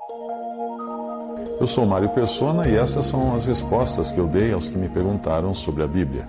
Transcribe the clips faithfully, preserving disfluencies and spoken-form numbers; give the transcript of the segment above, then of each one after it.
Eu sou Mário Persona e essas são as respostas que eu dei aos que me perguntaram sobre a Bíblia.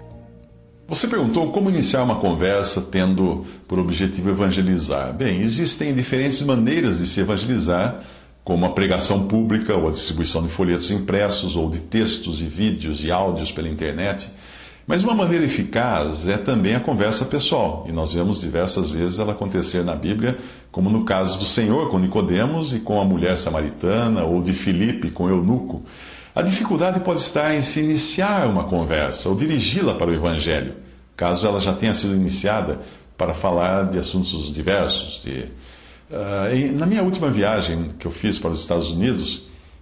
Você perguntou como iniciar uma conversa tendo por objetivo evangelizar. Bem, existem diferentes maneiras de se evangelizar, como a pregação pública, ou a distribuição de folhetos impressos, ou de textos e vídeos e áudios pela internet. Mas uma maneira eficaz é também a conversa pessoal, e nós vemos diversas vezes ela acontecer na Bíblia, como no caso do Senhor com Nicodemos e com a mulher samaritana, ou de Filipe com Eunuco. A dificuldade pode estar em se iniciar uma conversa, ou dirigi-la para o Evangelho, caso ela já tenha sido iniciada para falar de assuntos diversos. De... Uh, e na minha última viagem que eu fiz para os Estados Unidos,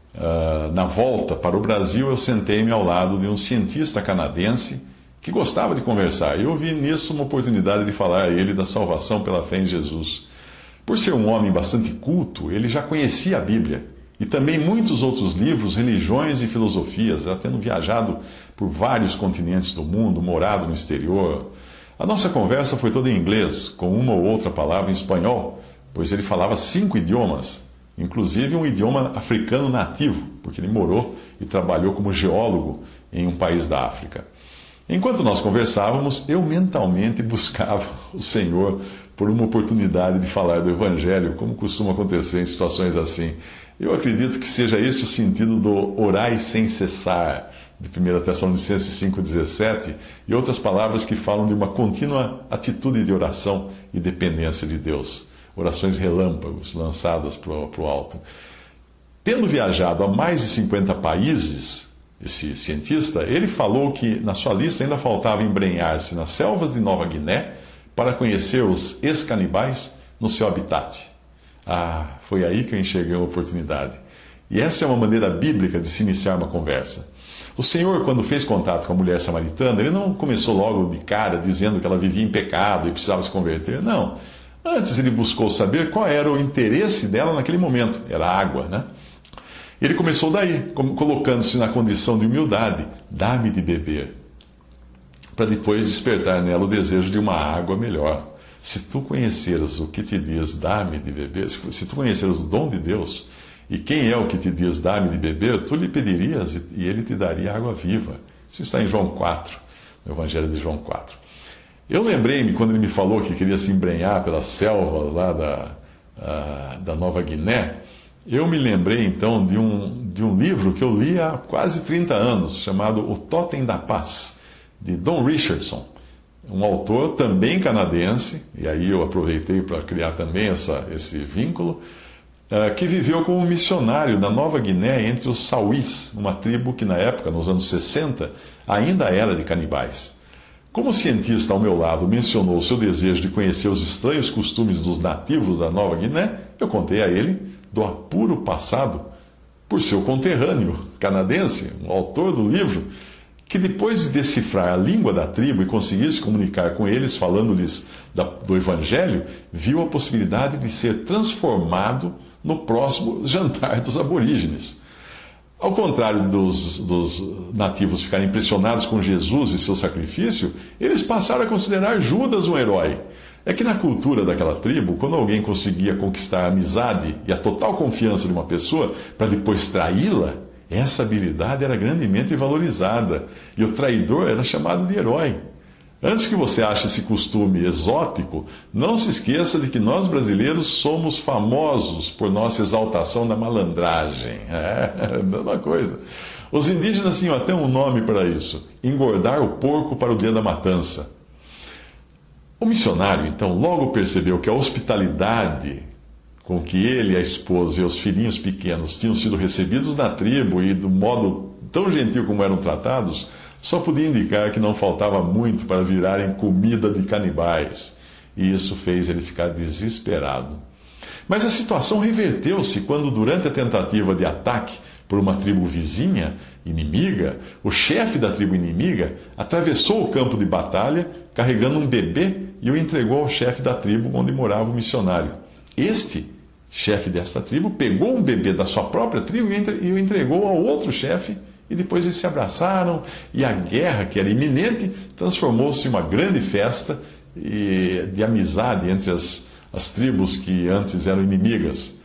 uh, na volta para o Brasil, eu sentei-me ao lado de um cientista canadense que gostava de conversar. Eu vi nisso uma oportunidade de falar a ele da salvação pela fé em Jesus. Por ser um homem bastante culto, ele já conhecia a Bíblia e também muitos outros livros, religiões e filosofias, já tendo viajado por vários continentes do mundo, morado no exterior. A nossa conversa foi toda em inglês, com uma ou outra palavra em espanhol, pois ele falava cinco idiomas, inclusive um idioma africano nativo, porque ele morou e trabalhou como geólogo em um país da África. Enquanto nós conversávamos, eu mentalmente buscava o Senhor por uma oportunidade de falar do Evangelho, como costuma acontecer em situações assim. Eu acredito que seja este o sentido do orai sem cessar, de primeira Tessalonicenses cinco, dezessete, e outras palavras que falam de uma contínua atitude de oração e dependência de Deus. Orações relâmpagos, lançadas para o alto. Tendo viajado a mais de cinquenta países, esse cientista, ele falou que na sua lista ainda faltava embrenhar-se nas selvas de Nova Guiné para conhecer os ex-canibais no seu habitat. Ah, foi aí que eu enxerguei uma oportunidade. E essa é uma maneira bíblica de se iniciar uma conversa. O Senhor, quando fez contato com a mulher samaritana, ele não começou logo de cara dizendo que ela vivia em pecado e precisava se converter. Não. Antes ele buscou saber qual era o interesse dela naquele momento. Era água, né? Ele começou daí, colocando-se na condição de humildade. Dá-me de beber. Para depois despertar nela o desejo de uma água melhor. Se tu conheceras o que te diz, dá-me de beber, se tu conheceras o dom de Deus, e quem é o que te diz, dá-me de beber, tu lhe pedirias e ele te daria água viva. Isso está em João quatro, no Evangelho de João quatro. Eu lembrei-me, quando ele me falou que queria se embrenhar pelas selvas lá da, uh, da Nova Guiné, eu me lembrei então de um, de um livro que eu li há quase trinta anos, chamado O Totem da Paz, de Don Richardson. Um autor também canadense, e aí eu aproveitei para criar também essa, esse vínculo, uh, que viveu como missionário na Nova Guiné entre os Sauís, uma tribo que na época, nos anos sessenta, ainda era de canibais. Como o cientista ao meu lado mencionou seu desejo de conhecer os estranhos costumes dos nativos da Nova Guiné, eu contei a ele do apuro passado por seu conterrâneo canadense, o autor do livro, que depois de decifrar a língua da tribo e conseguir se comunicar com eles, falando-lhes do Evangelho, viu a possibilidade de ser transformado no próximo jantar dos aborígenes. Ao contrário dos, dos nativos ficarem impressionados com Jesus e seu sacrifício, eles passaram a considerar Judas um herói. É que na cultura daquela tribo, quando alguém conseguia conquistar a amizade e a total confiança de uma pessoa para depois traí-la, essa habilidade era grandemente valorizada e o traidor era chamado de herói. Antes que você ache esse costume exótico, não se esqueça de que nós brasileiros somos famosos por nossa exaltação da malandragem. É, a mesma coisa. Os indígenas tinham até um nome para isso: engordar o porco para o dia da matança. O missionário, então, logo percebeu que a hospitalidade com que ele, a esposa e os filhinhos pequenos tinham sido recebidos na tribo e do modo tão gentil como eram tratados, só podia indicar que não faltava muito para virarem comida de canibais. E isso fez ele ficar desesperado. Mas a situação reverteu-se quando, durante a tentativa de ataque por uma tribo vizinha, inimiga, o chefe da tribo inimiga atravessou o campo de batalha carregando um bebê e o entregou ao chefe da tribo onde morava o missionário. Este, chefe desta tribo, pegou um bebê da sua própria tribo e o entregou ao outro chefe, e depois eles se abraçaram, e a guerra, que era iminente, transformou-se em uma grande festa de amizade entre as, as tribos que antes eram inimigas.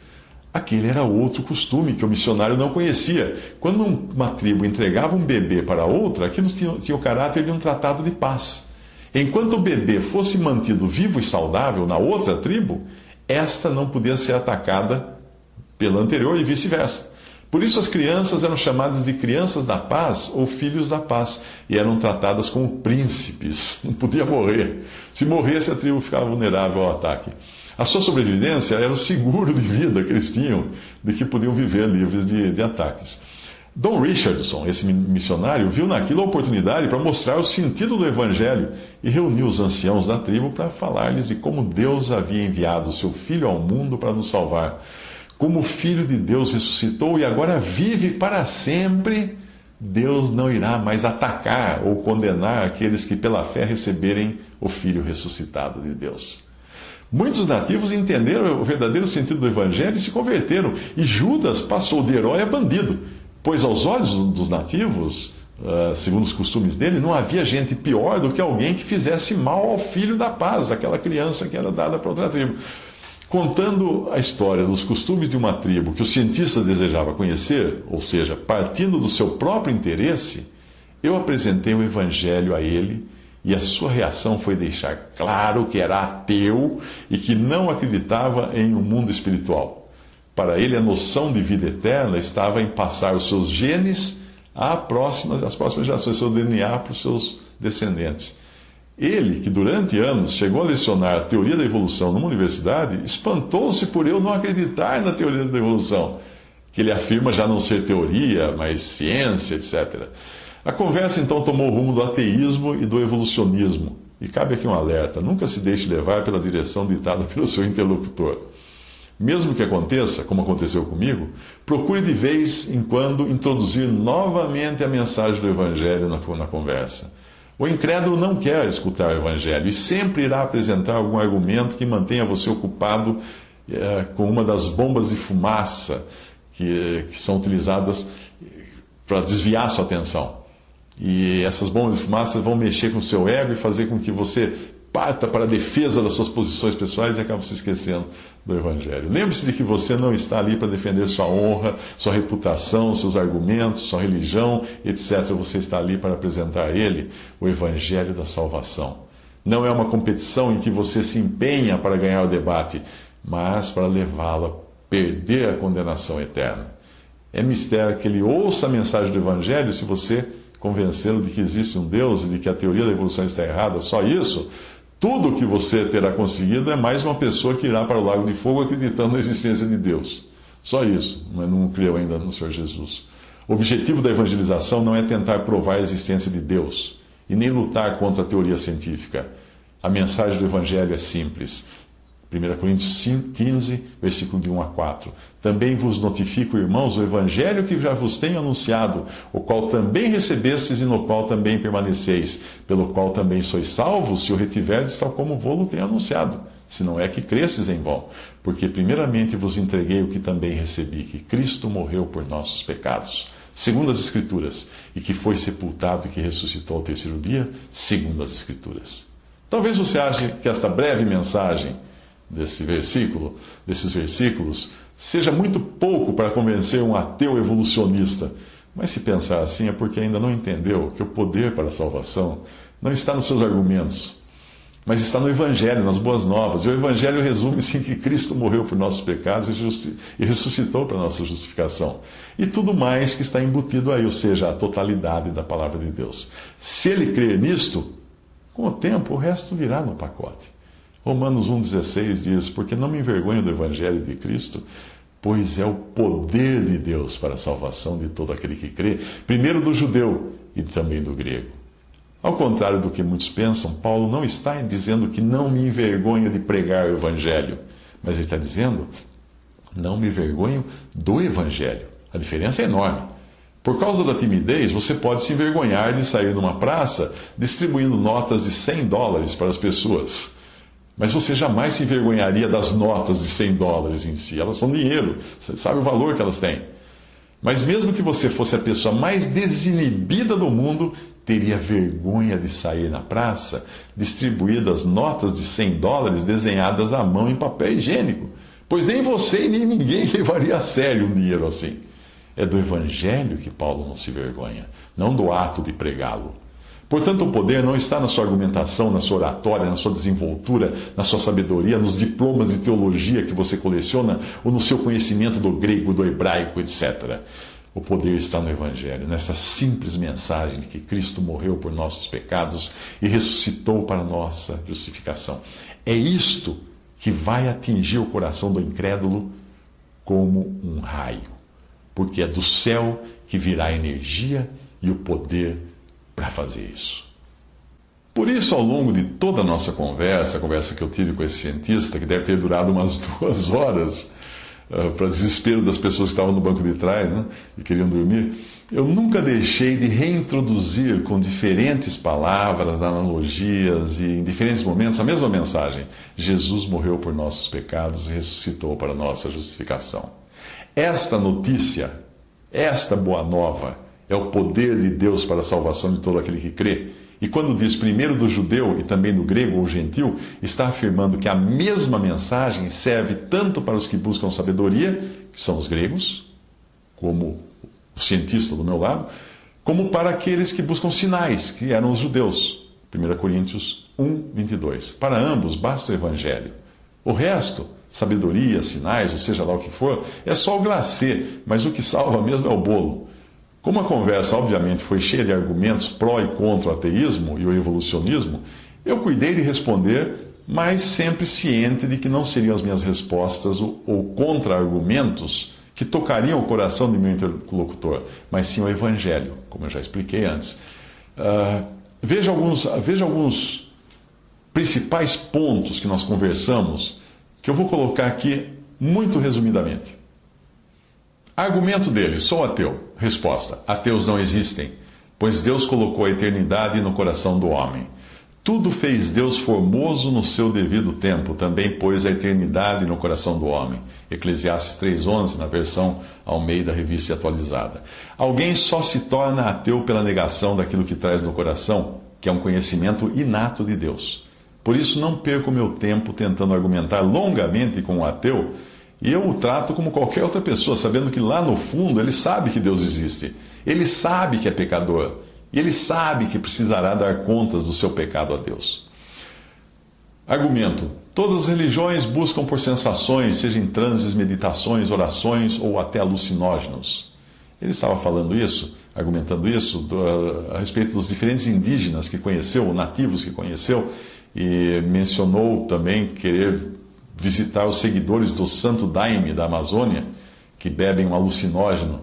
Aquele era outro costume que o missionário não conhecia. Quando uma tribo entregava um bebê para outra, aquilo tinha, tinha o caráter de um tratado de paz. Enquanto o bebê fosse mantido vivo e saudável na outra tribo, esta não podia ser atacada pela anterior e vice-versa. Por isso as crianças eram chamadas de crianças da paz ou filhos da paz, e eram tratadas como príncipes, não podia morrer. Se morresse, a tribo ficava vulnerável ao ataque. A sua sobrevivência era o seguro de vida que eles tinham, de que podiam viver livres de, de ataques. Don Richardson, esse missionário, viu naquilo a oportunidade para mostrar o sentido do Evangelho e reuniu os anciãos da tribo para falar-lhes de como Deus havia enviado o seu Filho ao mundo para nos salvar. Como o Filho de Deus ressuscitou e agora vive para sempre, Deus não irá mais atacar ou condenar aqueles que pela fé receberem o Filho ressuscitado de Deus. Muitos nativos entenderam o verdadeiro sentido do Evangelho e se converteram, e Judas passou de herói a bandido, pois aos olhos dos nativos, segundo os costumes dele, não havia gente pior do que alguém que fizesse mal ao Filho da paz, aquela criança que era dada para outra tribo. Contando a história dos costumes de uma tribo que o cientista desejava conhecer, ou seja, partindo do seu próprio interesse, eu apresentei o Evangelho a ele e a sua reação foi deixar claro que era ateu e que não acreditava em um mundo espiritual. Para ele, a noção de vida eterna estava em passar os seus genes às próximas, às próximas gerações, seu D N A para os seus descendentes. Ele, que durante anos chegou a lecionar a teoria da evolução numa universidade, espantou-se por eu não acreditar na teoria da evolução, que ele afirma já não ser teoria, mas ciência, etcétera. A conversa então tomou o rumo do ateísmo e do evolucionismo. E cabe aqui um alerta: nunca se deixe levar pela direção ditada pelo seu interlocutor. Mesmo que aconteça, como aconteceu comigo, procure de vez em quando introduzir novamente a mensagem do Evangelho na, na conversa. O incrédulo não quer escutar o Evangelho e sempre irá apresentar algum argumento que mantenha você ocupado é, com uma das bombas de fumaça que, que são utilizadas para desviar sua atenção. E essas bombas de fumaça vão mexer com o seu ego e fazer com que você parta para a defesa das suas posições pessoais e acaba se esquecendo do Evangelho. Lembre-se de que você não está ali para defender sua honra, sua reputação, seus argumentos, sua religião, etcétera. Você está ali para apresentar a Ele o Evangelho da salvação. Não é uma competição em que você se empenha para ganhar o debate, mas para levá-lo a perder a condenação eterna. É mistério que ele ouça a mensagem do Evangelho se você convencê-lo de que existe um Deus e de que a teoria da evolução está errada. Só isso, tudo o que você terá conseguido é mais uma pessoa que irá para o lago de fogo acreditando na existência de Deus. Só isso, mas não creu ainda no Senhor Jesus. O objetivo da evangelização não é tentar provar a existência de Deus e nem lutar contra a teoria científica. A mensagem do Evangelho é simples. primeira Coríntios quinze, versículo de um a quatro. Também vos notifico, irmãos, o Evangelho que já vos tenho anunciado, o qual também recebestes e no qual também permaneceis, pelo qual também sois salvos, se o retiverdes tal como vou-lo tenho anunciado, se não é que cresces em vão. Porque primeiramente vos entreguei o que também recebi, que Cristo morreu por nossos pecados, segundo as Escrituras, e que foi sepultado e que ressuscitou ao terceiro dia, segundo as Escrituras. Talvez você ache que esta breve mensagem desse versículo, desses versículos, seja muito pouco para convencer um ateu evolucionista. Mas se pensar assim é porque ainda não entendeu que o poder para a salvação não está nos seus argumentos, mas está no Evangelho, nas boas novas. E o Evangelho resume-se em que Cristo morreu por nossos pecados e ressuscitou para a nossa justificação. E tudo mais que está embutido aí, ou seja, a totalidade da palavra de Deus. Se ele crer nisto, com o tempo o resto virá no pacote. Romanos um, dezesseis diz: porque não me envergonho do Evangelho de Cristo, pois é o poder de Deus para a salvação de todo aquele que crê, primeiro do judeu e também do grego. Ao contrário do que muitos pensam, Paulo não está dizendo que não me envergonho de pregar o Evangelho, mas ele está dizendo: não me envergonho do Evangelho. A diferença é enorme. Por causa da timidez, você pode se envergonhar de sair numa praça distribuindo notas de cem dólares para as pessoas. Mas você jamais se envergonharia das notas de cem dólares em si. Elas são dinheiro. Você sabe o valor que elas têm. Mas mesmo que você fosse a pessoa mais desinibida do mundo, teria vergonha de sair na praça distribuindo as notas de cem dólares desenhadas à mão em papel higiênico. pois nem você e nem ninguém levaria a sério um dinheiro assim. É do Evangelho que Paulo não se vergonha, não do ato de pregá-lo. Portanto, o poder não está na sua argumentação, na sua oratória, na sua desenvoltura, na sua sabedoria, nos diplomas de teologia que você coleciona ou no seu conhecimento do grego, do hebraico, etcétera. O poder está no Evangelho, nessa simples mensagem de que Cristo morreu por nossos pecados e ressuscitou para nossa justificação. É isto que vai atingir o coração do incrédulo como um raio, porque é do céu que virá a energia e o poder para fazer isso. Por isso, ao longo de toda a nossa conversa, a conversa que eu tive com esse cientista, que deve ter durado umas duas horas, uh, para desespero das pessoas que estavam no banco de trás, né, e queriam dormir, eu nunca deixei de reintroduzir com diferentes palavras, analogias e em diferentes momentos a mesma mensagem. Jesus morreu por nossos pecados e ressuscitou para nossa justificação. Esta notícia, esta boa nova, é o poder de Deus para a salvação de todo aquele que crê. E quando diz primeiro do judeu e também do grego ou gentil, está afirmando que a mesma mensagem serve tanto para os que buscam sabedoria, que são os gregos, como o cientista do meu lado, como para aqueles que buscam sinais, que eram os judeus. primeira Coríntios um, vinte e dois. Para ambos basta o evangelho. O resto, sabedoria, sinais, ou seja lá o que for, é só o glacê, mas o que salva mesmo é o bolo. Como a conversa, obviamente, foi cheia de argumentos pró e contra o ateísmo e o evolucionismo, eu cuidei de responder, mas sempre ciente de que não seriam as minhas respostas ou contra-argumentos que tocariam o coração do meu interlocutor, mas sim o Evangelho, como eu já expliquei antes. Uh, veja alguns, veja alguns principais pontos que nós conversamos, que eu vou colocar aqui muito resumidamente. Argumento dele, sou ateu. Resposta: ateus não existem, pois Deus colocou a eternidade no coração do homem. Tudo fez Deus formoso no seu devido tempo, também pôs a eternidade no coração do homem. Eclesiastes três, onze, na versão Almeida, revista e atualizada. Alguém só se torna ateu pela negação daquilo que traz no coração, que é um conhecimento inato de Deus. Por isso não perco meu tempo tentando argumentar longamente com um ateu, e eu o trato como qualquer outra pessoa, sabendo que lá no fundo ele sabe que Deus existe. Ele sabe que é pecador. E ele sabe que precisará dar contas do seu pecado a Deus. Argumento: todas as religiões buscam por sensações, seja em transes, meditações, orações ou até alucinógenos. Ele estava falando isso, argumentando isso, do, a, a respeito dos diferentes indígenas que conheceu, ou nativos que conheceu, e mencionou também querer visitar os seguidores do Santo Daime da Amazônia, que bebem um alucinógeno,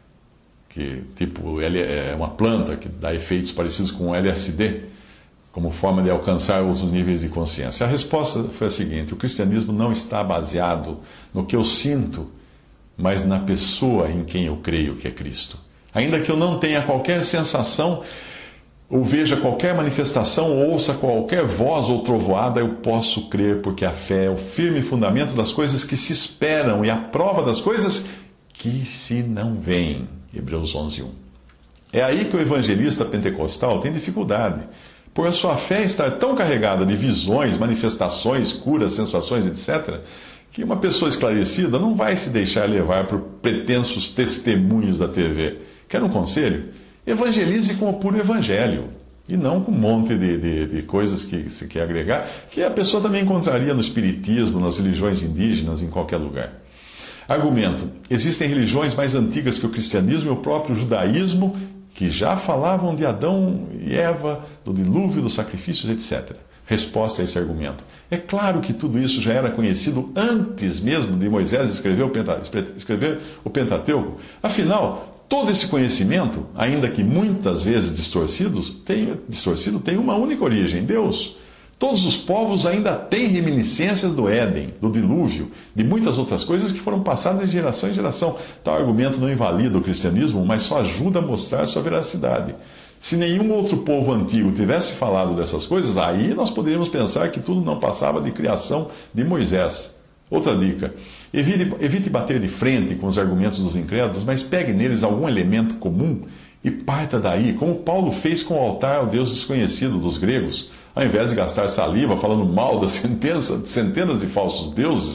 que tipo é uma planta que dá efeitos parecidos com o L S D, como forma de alcançar os níveis de consciência. A resposta foi a seguinte: o cristianismo não está baseado no que eu sinto, mas na pessoa em quem eu creio, que é Cristo. Ainda que eu não tenha qualquer sensação, ou veja qualquer manifestação, ou ouça qualquer voz ou trovoada, eu posso crer, porque a fé é o firme fundamento das coisas que se esperam e a prova das coisas que se não veem. Hebreus onze, um. É aí que o evangelista pentecostal tem dificuldade, por a sua fé estar tão carregada de visões, manifestações, curas, sensações, etcétera, que uma pessoa esclarecida não vai se deixar levar por pretensos testemunhos da T V. Quer um conselho? Evangelize com o puro evangelho, e não com um monte de, de, de coisas que se quer agregar, que a pessoa também encontraria no espiritismo, nas religiões indígenas, em qualquer lugar. Argumento: existem religiões mais antigas que o cristianismo e o próprio judaísmo, que já falavam de Adão e Eva, do dilúvio, dos sacrifícios, etcétera. Resposta a esse argumento: é claro que tudo isso já era conhecido antes mesmo de Moisés escrever o, Penta, escrever o Pentateuco. Afinal, todo esse conhecimento, ainda que muitas vezes distorcidos, tem, distorcido, tem uma única origem: Deus. Todos os povos ainda têm reminiscências do Éden, do dilúvio, de muitas outras coisas que foram passadas de geração em geração. Tal argumento não invalida o cristianismo, mas só ajuda a mostrar sua veracidade. Se nenhum outro povo antigo tivesse falado dessas coisas, aí nós poderíamos pensar que tudo não passava de criação de Moisés. Outra dica: evite, evite bater de frente com os argumentos dos incrédulos, mas pegue neles algum elemento comum e parta daí, como Paulo fez com o altar ao Deus desconhecido dos gregos. Ao invés de gastar saliva falando mal das centenas, centenas de falsos deuses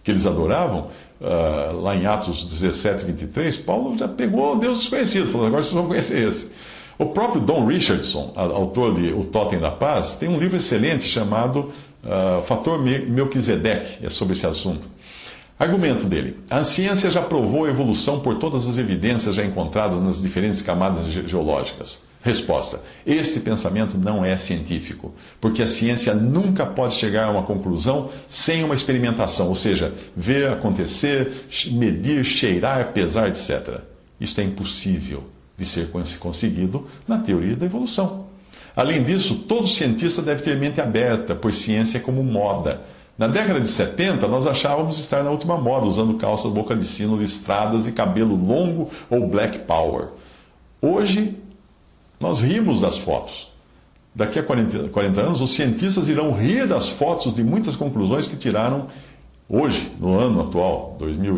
que eles adoravam, uh, lá em Atos dezessete, vinte e três, Paulo já pegou Deus desconhecido, falou, agora vocês vão conhecer esse. O próprio Don Richardson, autor de O Totem da Paz, tem um livro excelente chamado uh, Fator Melquisedeque, é sobre esse assunto. Argumento dele: a ciência já provou a evolução por todas as evidências já encontradas nas diferentes camadas geológicas. Resposta: este pensamento não é científico, porque a ciência nunca pode chegar a uma conclusão sem uma experimentação, ou seja, ver acontecer, medir, cheirar, pesar, etcétera. Isto é impossível de ser conseguido na teoria da evolução. Além disso, todo cientista deve ter mente aberta, pois ciência é como moda. Na década de setenta, nós achávamos estar na última moda, usando calças boca de sino listradas e cabelo longo ou black power. Hoje, nós rimos das fotos. Daqui a quarenta, quarenta anos, os cientistas irão rir das fotos de muitas conclusões que tiraram hoje, no ano atual, dois mil,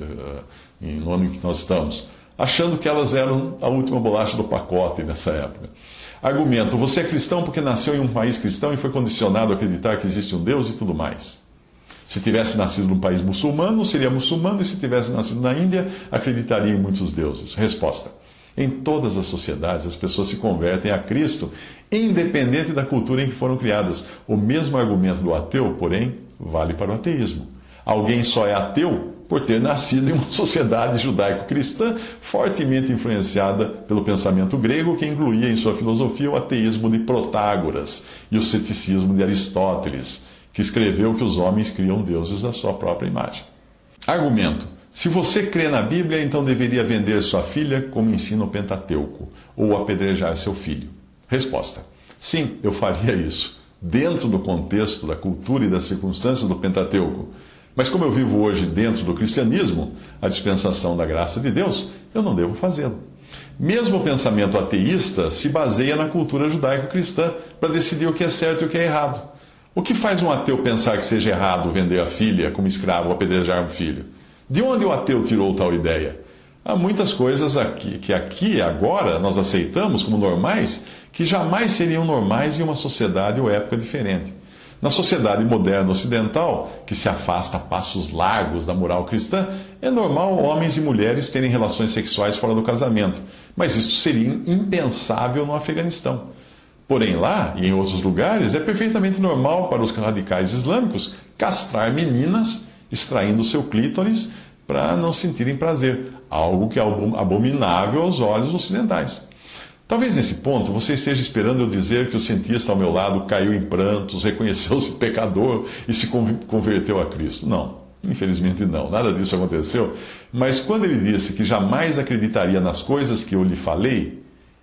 no ano em que nós estamos, achando que elas eram a última bolacha do pacote nessa época. Argumento: você é cristão porque nasceu em um país cristão e foi condicionado a acreditar que existe um Deus e tudo mais. Se tivesse nascido num país muçulmano, seria muçulmano, e se tivesse nascido na Índia, acreditaria em muitos deuses. Resposta: em todas as sociedades, as pessoas se convertem a Cristo, independente da cultura em que foram criadas. O mesmo argumento do ateu, porém, vale para o ateísmo. Alguém só é ateu por ter nascido em uma sociedade judaico-cristã fortemente influenciada pelo pensamento grego, que incluía em sua filosofia o ateísmo de Protágoras e o ceticismo de Aristóteles, que escreveu que os homens criam deuses à sua própria imagem. Argumento: se você crê na Bíblia, então deveria vender sua filha como ensina o Pentateuco, ou apedrejar seu filho. Resposta: sim, eu faria isso, dentro do contexto da cultura e das circunstâncias do Pentateuco. Mas como eu vivo hoje dentro do cristianismo, a dispensação da graça de Deus, eu não devo fazê-lo. Mesmo o pensamento ateísta se baseia na cultura judaico-cristã para decidir o que é certo e o que é errado. O que faz um ateu pensar que seja errado vender a filha como escravo ou apedrejar um filho? De onde o ateu tirou tal ideia? Há muitas coisas aqui, que aqui, agora, nós aceitamos como normais, que jamais seriam normais em uma sociedade ou época diferente. Na sociedade moderna ocidental, que se afasta a passos largos da moral cristã, é normal homens e mulheres terem relações sexuais fora do casamento, mas isso seria impensável no Afeganistão. Porém, lá e em outros lugares, é perfeitamente normal para os radicais islâmicos castrar meninas, extraindo seu clítoris para não sentirem prazer, algo que é abominável aos olhos ocidentais. Talvez nesse ponto você esteja esperando eu dizer que o cientista ao meu lado caiu em prantos, reconheceu-se pecador e se converteu a Cristo. Não, infelizmente não, nada disso aconteceu. Mas quando ele disse que jamais acreditaria nas coisas que eu lhe falei,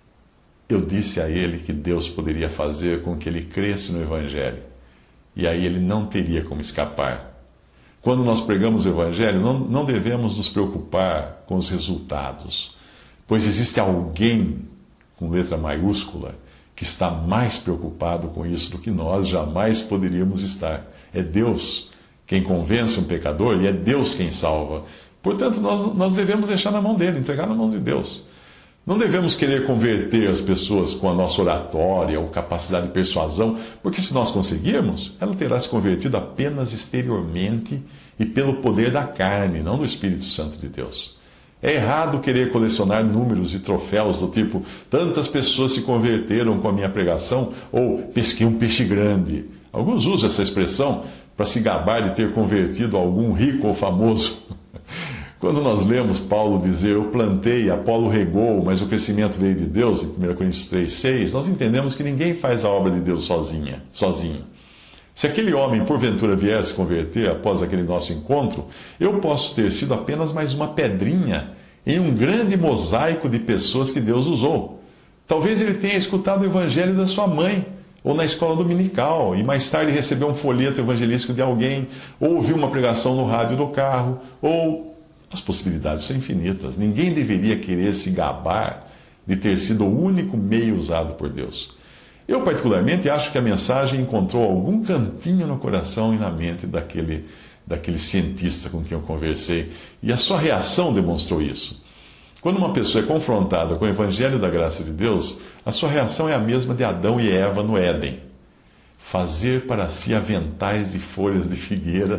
eu disse a ele que Deus poderia fazer com que ele cresça no Evangelho. E aí ele não teria como escapar. Quando nós pregamos o Evangelho, não, não devemos nos preocupar com os resultados, pois existe alguém com letra maiúscula, que está mais preocupado com isso do que nós jamais poderíamos estar. É Deus quem convence um pecador e é Deus quem salva. Portanto, nós, nós devemos deixar na mão dele, entregar na mão de Deus. Não devemos querer converter as pessoas com a nossa oratória ou capacidade de persuasão, porque se nós conseguirmos, ela terá se convertido apenas exteriormente e pelo poder da carne, não do Espírito Santo de Deus. É errado querer colecionar números e troféus do tipo tantas pessoas se converteram com a minha pregação ou pesquei um peixe grande. Alguns usam essa expressão para se gabar de ter convertido algum rico ou famoso. Quando nós lemos Paulo dizer eu plantei, Apolo regou, mas o crescimento veio de Deus, em primeira Coríntios três, seis, nós entendemos que ninguém faz a obra de Deus sozinha, sozinho. Se aquele homem, porventura, vier se converter após aquele nosso encontro, eu posso ter sido apenas mais uma pedrinha em um grande mosaico de pessoas que Deus usou. Talvez ele tenha escutado o evangelho da sua mãe, ou na escola dominical, e mais tarde recebeu um folheto evangelístico de alguém, ou ouviu uma pregação no rádio do carro, ou... As possibilidades são infinitas. Ninguém deveria querer se gabar de ter sido o único meio usado por Deus. Eu, particularmente, acho que a mensagem encontrou algum cantinho no coração e na mente daquele, daquele cientista com quem eu conversei, e a sua reação demonstrou isso. Quando uma pessoa é confrontada com o Evangelho da graça de Deus, a sua reação é a mesma de Adão e Eva no Éden. Fazer para si aventais de folhas de figueira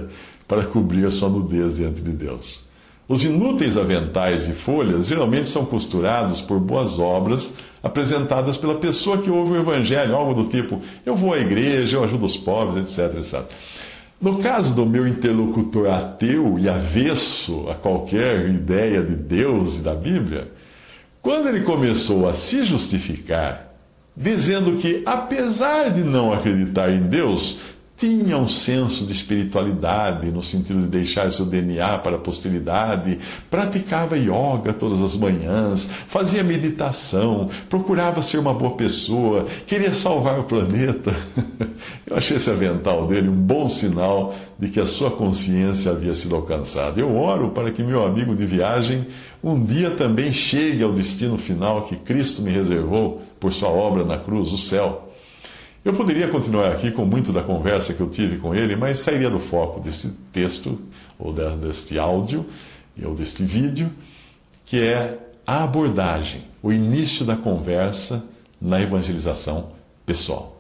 para cobrir a sua nudez diante de Deus. Os inúteis aventais e folhas geralmente são costurados por boas obras apresentadas pela pessoa que ouve o Evangelho, algo do tipo, eu vou à igreja, eu ajudo os pobres, etc, etcétera. No caso do meu interlocutor ateu e avesso a qualquer ideia de Deus e da Bíblia, quando ele começou a se justificar, dizendo que, apesar de não acreditar em Deus, tinha um senso de espiritualidade, no sentido de deixar seu D N A para a posteridade, praticava yoga todas as manhãs, fazia meditação, procurava ser uma boa pessoa, queria salvar o planeta. Eu achei esse avental dele um bom sinal de que a sua consciência havia sido alcançada. Eu oro para que meu amigo de viagem um dia também chegue ao destino final que Cristo me reservou por sua obra na cruz, o céu. Eu poderia continuar aqui com muito da conversa que eu tive com ele, mas sairia do foco desse texto, ou deste áudio, ou deste vídeo, que é a abordagem, o início da conversa na evangelização pessoal.